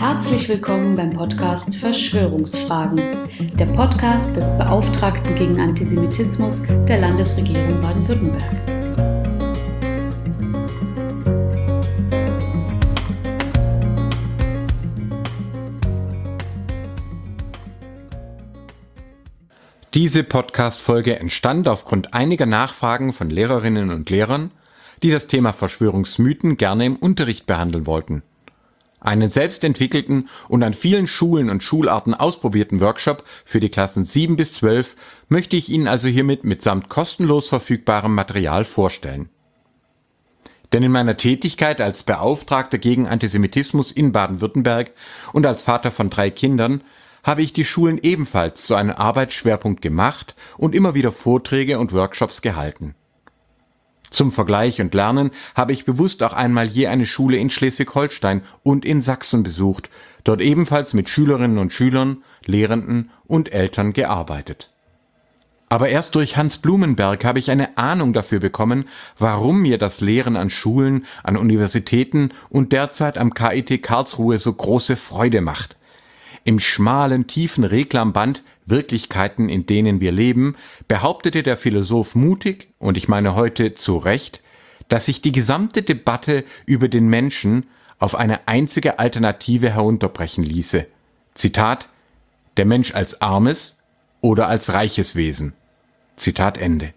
Herzlich willkommen beim Podcast Verschwörungsfragen, der Podcast des Beauftragten gegen Antisemitismus der Landesregierung Baden-Württemberg. Diese Podcast-Folge entstand aufgrund einiger Nachfragen von Lehrerinnen und Lehrern, die das Thema Verschwörungsmythen gerne im Unterricht behandeln wollten. Einen selbstentwickelten und an vielen Schulen und Schularten ausprobierten Workshop für die Klassen 7 bis 12 möchte ich Ihnen also hiermit mitsamt kostenlos verfügbarem Material vorstellen. Denn in meiner Tätigkeit als Beauftragter gegen Antisemitismus in Baden-Württemberg und als Vater von 3 Kindern habe ich die Schulen ebenfalls zu einem Arbeitsschwerpunkt gemacht und immer wieder Vorträge und Workshops gehalten. Zum Vergleich und Lernen habe ich bewusst auch einmal je eine Schule in Schleswig-Holstein und in Sachsen besucht, dort ebenfalls mit Schülerinnen und Schülern, Lehrenden und Eltern gearbeitet. Aber erst durch Hans Blumenberg habe ich eine Ahnung dafür bekommen, warum mir das Lehren an Schulen, an Universitäten und derzeit am KIT Karlsruhe so große Freude macht. Im schmalen, tiefen Reklamband Wirklichkeiten, in denen wir leben, behauptete der Philosoph mutig, und ich meine heute zu Recht, dass sich die gesamte Debatte über den Menschen auf eine einzige Alternative herunterbrechen ließe. Zitat: Der Mensch als armes oder als reiches Wesen. Zitat Ende.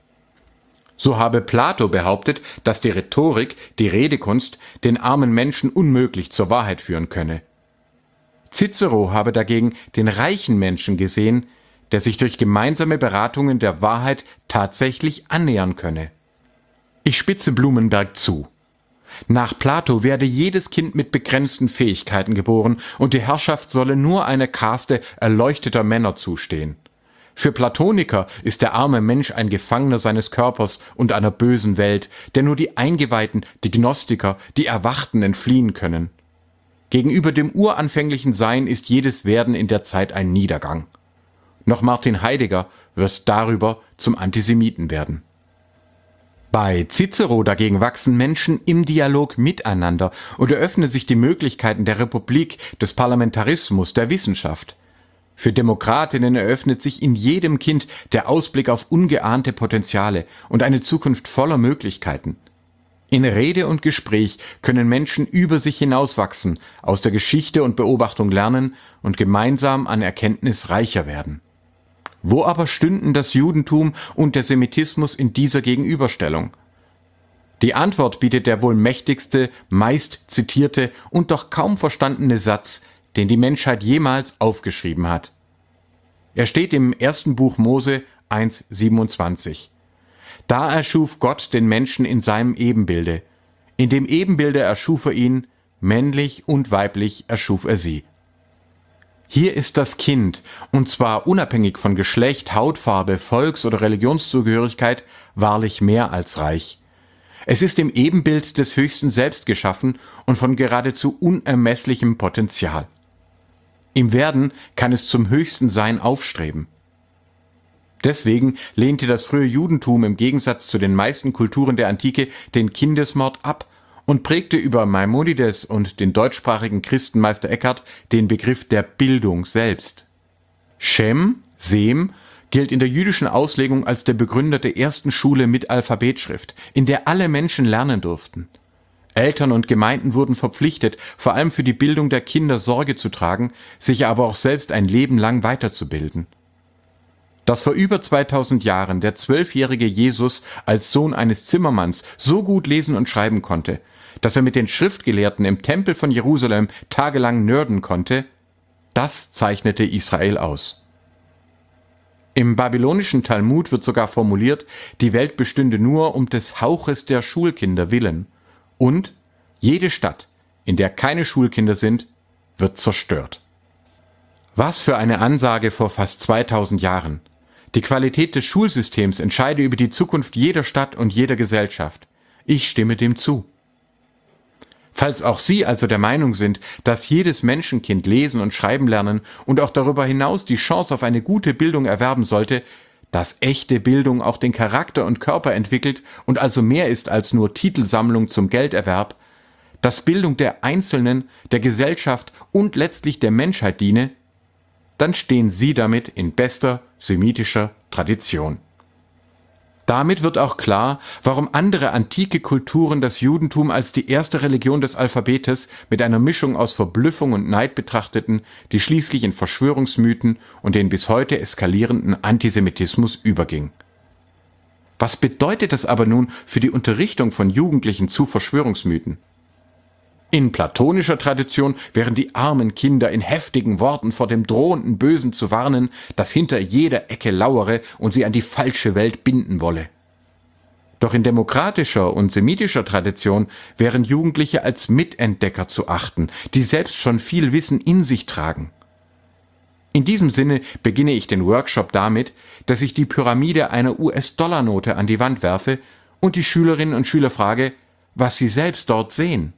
So habe Plato behauptet, dass die Rhetorik, die Redekunst, den armen Menschen unmöglich zur Wahrheit führen könne. Cicero habe dagegen den reichen Menschen gesehen, der sich durch gemeinsame Beratungen der Wahrheit tatsächlich annähern könne. Ich spitze Blumenberg zu. Nach Plato werde jedes Kind mit begrenzten Fähigkeiten geboren und die Herrschaft solle nur einer Kaste erleuchteter Männer zustehen. Für Platoniker ist der arme Mensch ein Gefangener seines Körpers und einer bösen Welt, der nur die Eingeweihten, die Gnostiker, die Erwachten entfliehen können. Gegenüber dem uranfänglichen Sein ist jedes Werden in der Zeit ein Niedergang. Noch Martin Heidegger wird darüber zum Antisemiten werden. Bei Cicero dagegen wachsen Menschen im Dialog miteinander und eröffnen sich die Möglichkeiten der Republik, des Parlamentarismus, der Wissenschaft. Für Demokratinnen eröffnet sich in jedem Kind der Ausblick auf ungeahnte Potenziale und eine Zukunft voller Möglichkeiten. In Rede und Gespräch können Menschen über sich hinauswachsen, aus der Geschichte und Beobachtung lernen und gemeinsam an Erkenntnis reicher werden. Wo aber stünden das Judentum und der Semitismus in dieser Gegenüberstellung? Die Antwort bietet der wohl mächtigste, meist zitierte und doch kaum verstandene Satz, den die Menschheit jemals aufgeschrieben hat. Er steht im 1. Buch Mose 1,27. Da erschuf Gott den Menschen in seinem Ebenbilde. In dem Ebenbilde erschuf er ihn, männlich und weiblich erschuf er sie. Hier ist das Kind, und zwar unabhängig von Geschlecht, Hautfarbe, Volks- oder Religionszugehörigkeit, wahrlich mehr als reich. Es ist im Ebenbild des Höchsten Selbst geschaffen und von geradezu unermesslichem Potenzial. Im Werden kann es zum höchsten Sein aufstreben. Deswegen lehnte das frühe Judentum im Gegensatz zu den meisten Kulturen der Antike den Kindesmord ab und prägte über Maimonides und den deutschsprachigen Christen Meister Eckhart den Begriff der Bildung selbst. Shem, Sem, gilt in der jüdischen Auslegung als der Begründer der ersten Schule mit Alphabetschrift, in der alle Menschen lernen durften. Eltern und Gemeinden wurden verpflichtet, vor allem für die Bildung der Kinder Sorge zu tragen, sich aber auch selbst ein Leben lang weiterzubilden. Dass vor über 2000 Jahren der 12-jährige Jesus als Sohn eines Zimmermanns so gut lesen und schreiben konnte, dass er mit den Schriftgelehrten im Tempel von Jerusalem tagelang nörden konnte, das zeichnete Israel aus. Im babylonischen Talmud wird sogar formuliert, die Welt bestünde nur um des Hauches der Schulkinder willen und jede Stadt, in der keine Schulkinder sind, wird zerstört. Was für eine Ansage vor fast 2000 Jahren! Die Qualität des Schulsystems entscheide über die Zukunft jeder Stadt und jeder Gesellschaft. Ich stimme dem zu. Falls auch Sie also der Meinung sind, dass jedes Menschenkind lesen und schreiben lernen und auch darüber hinaus die Chance auf eine gute Bildung erwerben sollte, dass echte Bildung auch den Charakter und Körper entwickelt und also mehr ist als nur Titelsammlung zum Gelderwerb, dass Bildung der Einzelnen, der Gesellschaft und letztlich der Menschheit diene, dann stehen sie damit in bester semitischer Tradition. Damit wird auch klar, warum andere antike Kulturen das Judentum als die erste Religion des Alphabetes mit einer Mischung aus Verblüffung und Neid betrachteten, die schließlich in Verschwörungsmythen und den bis heute eskalierenden Antisemitismus überging. Was bedeutet das aber nun für die Unterrichtung von Jugendlichen zu Verschwörungsmythen? In platonischer Tradition wären die armen Kinder in heftigen Worten vor dem drohenden Bösen zu warnen, das hinter jeder Ecke lauere und sie an die falsche Welt binden wolle. Doch in demokratischer und semitischer Tradition wären Jugendliche als Mitentdecker zu achten, die selbst schon viel Wissen in sich tragen. In diesem Sinne beginne ich den Workshop damit, dass ich die Pyramide einer US-Dollar-Note an die Wand werfe und die Schülerinnen und Schüler frage, was sie selbst dort sehen.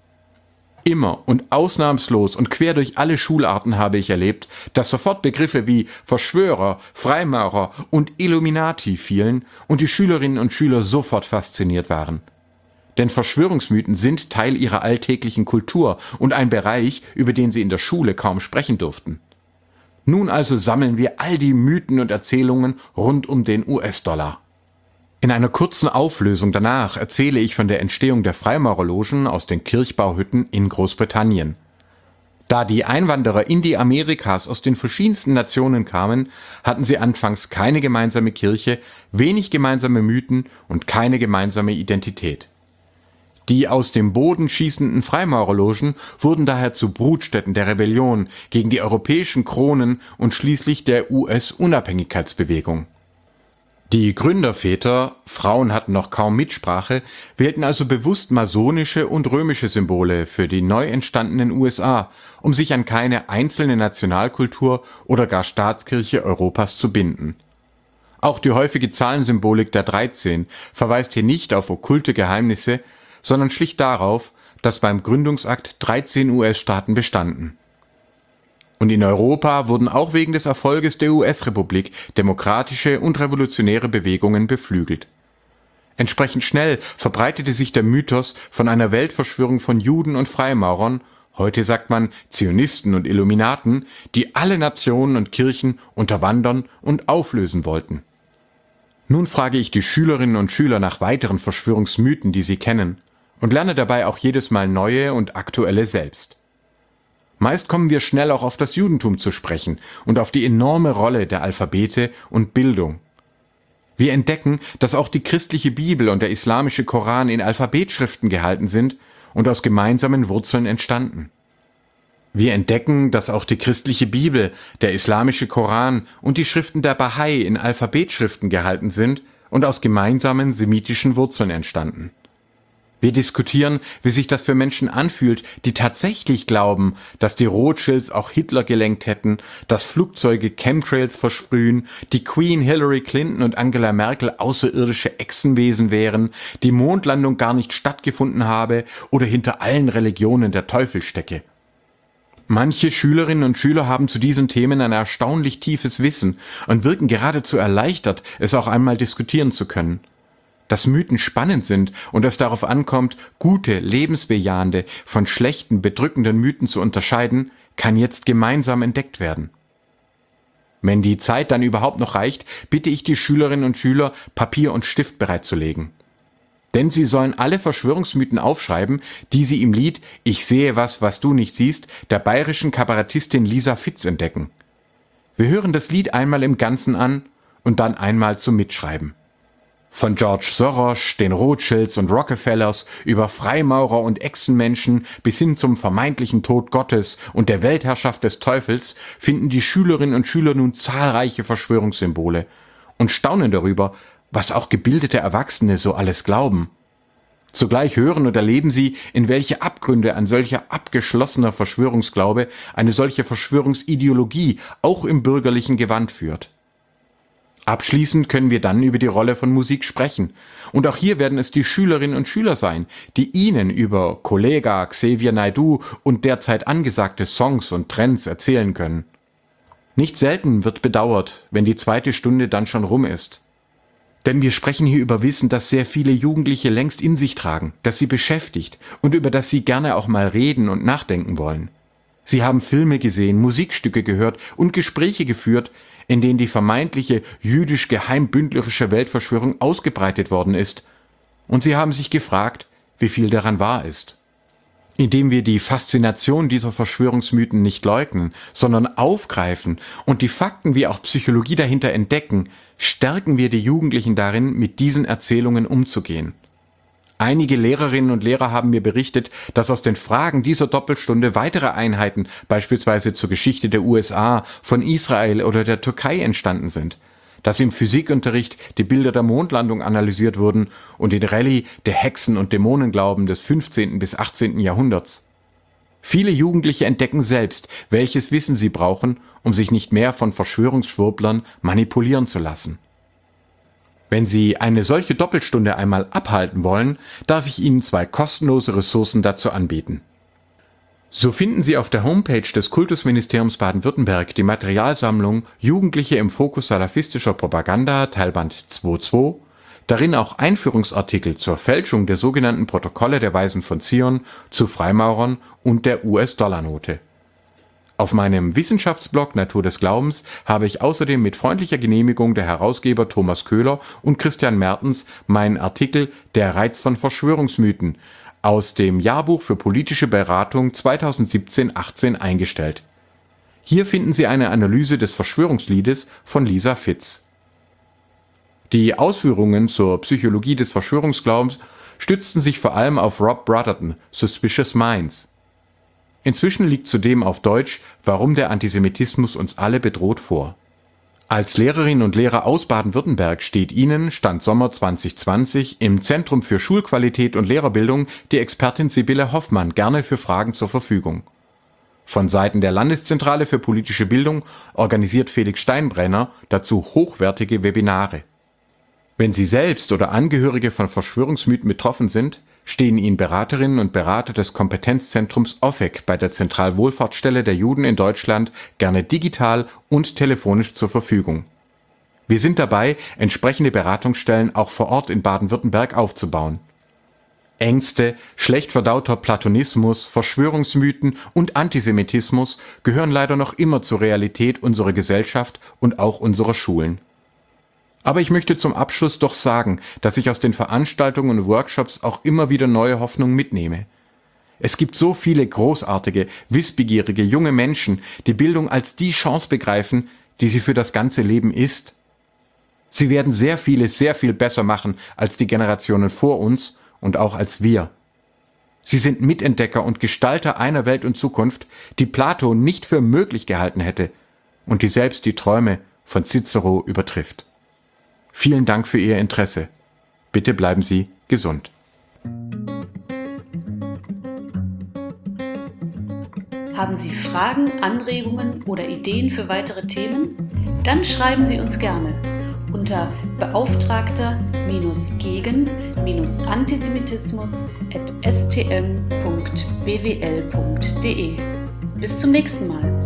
Immer und ausnahmslos und quer durch alle Schularten habe ich erlebt, dass sofort Begriffe wie Verschwörer, Freimaurer und Illuminati fielen und die Schülerinnen und Schüler sofort fasziniert waren. Denn Verschwörungsmythen sind Teil ihrer alltäglichen Kultur und ein Bereich, über den sie in der Schule kaum sprechen durften. Nun also sammeln wir all die Mythen und Erzählungen rund um den US-Dollar. In einer kurzen Auflösung danach erzähle ich von der Entstehung der Freimaurerlogen aus den Kirchbauhütten in Großbritannien. Da die Einwanderer in die Amerikas aus den verschiedensten Nationen kamen, hatten sie anfangs keine gemeinsame Kirche, wenig gemeinsame Mythen und keine gemeinsame Identität. Die aus dem Boden schießenden Freimaurerlogen wurden daher zu Brutstätten der Rebellion gegen die europäischen Kronen und schließlich der US-Unabhängigkeitsbewegung. Die Gründerväter, Frauen hatten noch kaum Mitsprache, wählten also bewusst masonische und römische Symbole für die neu entstandenen USA, um sich an keine einzelne Nationalkultur oder gar Staatskirche Europas zu binden. Auch die häufige Zahlensymbolik der 13 verweist hier nicht auf okkulte Geheimnisse, sondern schlicht darauf, dass beim Gründungsakt 13 US-Staaten bestanden. Und in Europa wurden auch wegen des Erfolges der US-Republik demokratische und revolutionäre Bewegungen beflügelt. Entsprechend schnell verbreitete sich der Mythos von einer Weltverschwörung von Juden und Freimaurern, heute sagt man Zionisten und Illuminaten, die alle Nationen und Kirchen unterwandern und auflösen wollten. Nun frage ich die Schülerinnen und Schüler nach weiteren Verschwörungsmythen, die sie kennen, und lerne dabei auch jedes Mal neue und aktuelle selbst. Meist kommen wir schnell auch auf das Judentum zu sprechen und auf die enorme Rolle der Alphabete und Bildung. Wir entdecken, dass auch die christliche Bibel und der islamische Koran in Alphabetschriften gehalten sind und aus gemeinsamen Wurzeln entstanden. Wir entdecken, dass auch die christliche Bibel, der islamische Koran und die Schriften der Bahai in Alphabetschriften gehalten sind und aus gemeinsamen semitischen Wurzeln entstanden. Wir diskutieren, wie sich das für Menschen anfühlt, die tatsächlich glauben, dass die Rothschilds auch Hitler gelenkt hätten, dass Flugzeuge Chemtrails versprühen, die Queen Hillary Clinton und Angela Merkel außerirdische Echsenwesen wären, die Mondlandung gar nicht stattgefunden habe oder hinter allen Religionen der Teufel stecke. Manche Schülerinnen und Schüler haben zu diesen Themen ein erstaunlich tiefes Wissen und wirken geradezu erleichtert, es auch einmal diskutieren zu können. Dass Mythen spannend sind und es darauf ankommt, gute, lebensbejahende von schlechten, bedrückenden Mythen zu unterscheiden, kann jetzt gemeinsam entdeckt werden. Wenn die Zeit dann überhaupt noch reicht, bitte ich die Schülerinnen und Schüler, Papier und Stift bereitzulegen. Denn sie sollen alle Verschwörungsmythen aufschreiben, die sie im Lied »Ich sehe was du nicht siehst« der bayerischen Kabarettistin Lisa Fitz entdecken. Wir hören das Lied einmal im Ganzen an und dann einmal zum Mitschreiben. Von George Soros, den Rothschilds und Rockefellers über Freimaurer und Echsenmenschen bis hin zum vermeintlichen Tod Gottes und der Weltherrschaft des Teufels finden die Schülerinnen und Schüler nun zahlreiche Verschwörungssymbole und staunen darüber, was auch gebildete Erwachsene so alles glauben. Zugleich hören und erleben sie, in welche Abgründe ein solcher abgeschlossener Verschwörungsglaube, eine solche Verschwörungsideologie auch im bürgerlichen Gewand führt. Abschließend können wir dann über die Rolle von Musik sprechen. Und auch hier werden es die Schülerinnen und Schüler sein, die Ihnen über Kollega, Xavier Naidoo und derzeit angesagte Songs und Trends erzählen können. Nicht selten wird bedauert, wenn die zweite Stunde dann schon rum ist. Denn wir sprechen hier über Wissen, das sehr viele Jugendliche längst in sich tragen, das sie beschäftigt und über das sie gerne auch mal reden und nachdenken wollen. Sie haben Filme gesehen, Musikstücke gehört und Gespräche geführt, in denen die vermeintliche jüdisch-geheimbündlerische Weltverschwörung ausgebreitet worden ist. Und sie haben sich gefragt, wie viel daran wahr ist. Indem wir die Faszination dieser Verschwörungsmythen nicht leugnen, sondern aufgreifen und die Fakten wie auch Psychologie dahinter entdecken, stärken wir die Jugendlichen darin, mit diesen Erzählungen umzugehen. Einige Lehrerinnen und Lehrer haben mir berichtet, dass aus den Fragen dieser Doppelstunde weitere Einheiten, beispielsweise zur Geschichte der USA, von Israel oder der Türkei entstanden sind, dass im Physikunterricht die Bilder der Mondlandung analysiert wurden und in Rallye der Hexen- und Dämonenglauben des 15. bis 18. Jahrhunderts. Viele Jugendliche entdecken selbst, welches Wissen sie brauchen, um sich nicht mehr von Verschwörungsschwurblern manipulieren zu lassen. Wenn Sie eine solche Doppelstunde einmal abhalten wollen, darf ich Ihnen 2 kostenlose Ressourcen dazu anbieten. So finden Sie auf der Homepage des Kultusministeriums Baden-Württemberg die Materialsammlung Jugendliche im Fokus salafistischer Propaganda, Teilband 2.2, darin auch Einführungsartikel zur Fälschung der sogenannten Protokolle der Weisen von Zion, zu Freimaurern und der US-Dollar-Note. Auf meinem Wissenschaftsblog Natur des Glaubens habe ich außerdem mit freundlicher Genehmigung der Herausgeber Thomas Köhler und Christian Mertens meinen Artikel Der Reiz von Verschwörungsmythen aus dem Jahrbuch für politische Beratung 2017-18 eingestellt. Hier finden Sie eine Analyse des Verschwörungsliedes von Lisa Fitz. Die Ausführungen zur Psychologie des Verschwörungsglaubens stützten sich vor allem auf Rob Brotherton, Suspicious Minds. Inzwischen liegt zudem auf Deutsch Warum der Antisemitismus uns alle bedroht vor. Als Lehrerinnen und Lehrer aus Baden-Württemberg steht Ihnen, Stand Sommer 2020, im Zentrum für Schulqualität und Lehrerbildung die Expertin Sibylle Hoffmann gerne für Fragen zur Verfügung. Von Seiten der Landeszentrale für politische Bildung organisiert Felix Steinbrenner dazu hochwertige Webinare. Wenn Sie selbst oder Angehörige von Verschwörungsmythen betroffen sind, stehen Ihnen Beraterinnen und Berater des Kompetenzzentrums OFEC bei der Zentralwohlfahrtsstelle der Juden in Deutschland gerne digital und telefonisch zur Verfügung. Wir sind dabei, entsprechende Beratungsstellen auch vor Ort in Baden-Württemberg aufzubauen. Ängste, schlecht verdauter Platonismus, Verschwörungsmythen und Antisemitismus gehören leider noch immer zur Realität unserer Gesellschaft und auch unserer Schulen. Aber ich möchte zum Abschluss doch sagen, dass ich aus den Veranstaltungen und Workshops auch immer wieder neue Hoffnung mitnehme. Es gibt so viele großartige, wissbegierige junge Menschen, die Bildung als die Chance begreifen, die sie für das ganze Leben ist. Sie werden sehr vieles sehr viel besser machen als die Generationen vor uns und auch als wir. Sie sind Mitentdecker und Gestalter einer Welt und Zukunft, die Plato nicht für möglich gehalten hätte und die selbst die Träume von Cicero übertrifft. Vielen Dank für Ihr Interesse. Bitte bleiben Sie gesund. Haben Sie Fragen, Anregungen oder Ideen für weitere Themen? Dann schreiben Sie uns gerne unter beauftragter-gegen-antisemitismus@stm.bwl.de. Bis zum nächsten Mal.